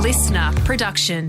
listener production.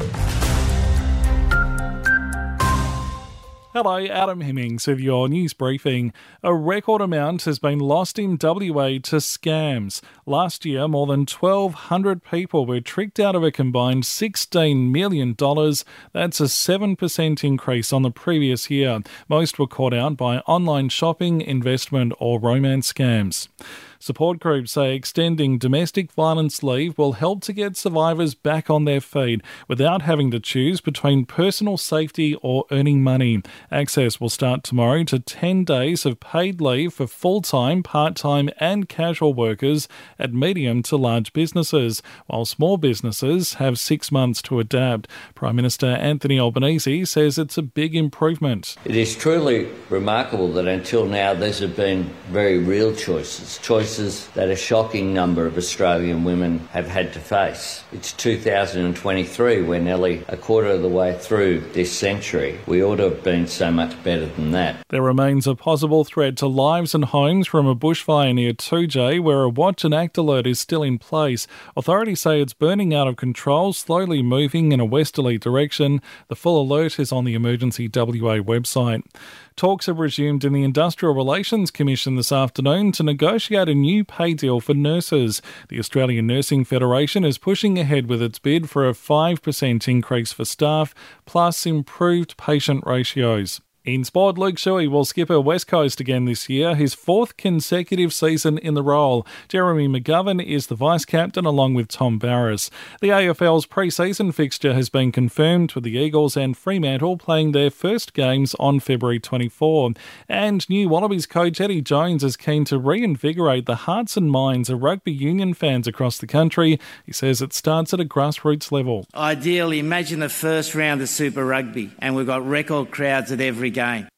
Hello, Adam Hemmings with your news briefing. A record amount has been lost in WA to scams. Last year, more than 1,200 people were tricked out of a combined $16 million. That's a 7% increase on the previous year. Most were caught out by online shopping, investment or romance scams. Support groups say extending domestic violence leave will help to get survivors back on their feet without having to choose between personal safety or earning money. Access will start tomorrow to 10 days of paid leave for full-time, part-time and casual workers at medium to large businesses, while small businesses have 6 months to adapt. Prime Minister Anthony Albanese says it's a big improvement. It is truly remarkable that until now these have been very real choices that a shocking number of Australian women have had to face. It's 2023, we're nearly a quarter of the way through this century. We ought to have been so much better than that. There remains a possible threat to lives and homes from a bushfire near 2J, where a watch and act alert is still in place. Authorities say it's burning out of control, slowly moving in a westerly direction. The full alert is on the Emergency WA website. Talks have resumed in the Industrial Relations Commission this afternoon to negotiate a new pay deal for nurses. The Australian Nursing Federation is pushing ahead with its bid for a 5% increase for staff, plus improved patient ratios. In sport, Luke Shuey will skipper West Coast again this year, his fourth consecutive season in the role. Jeremy McGovern is the vice-captain along with Tom Barrass. The AFL's pre-season fixture has been confirmed, with the Eagles and Fremantle playing their first games on February 24. And new Wallabies coach Eddie Jones is keen to reinvigorate the hearts and minds of rugby union fans across the country. He says it starts at a grassroots level. Ideally, imagine the first round of Super Rugby and we've got record crowds at every game.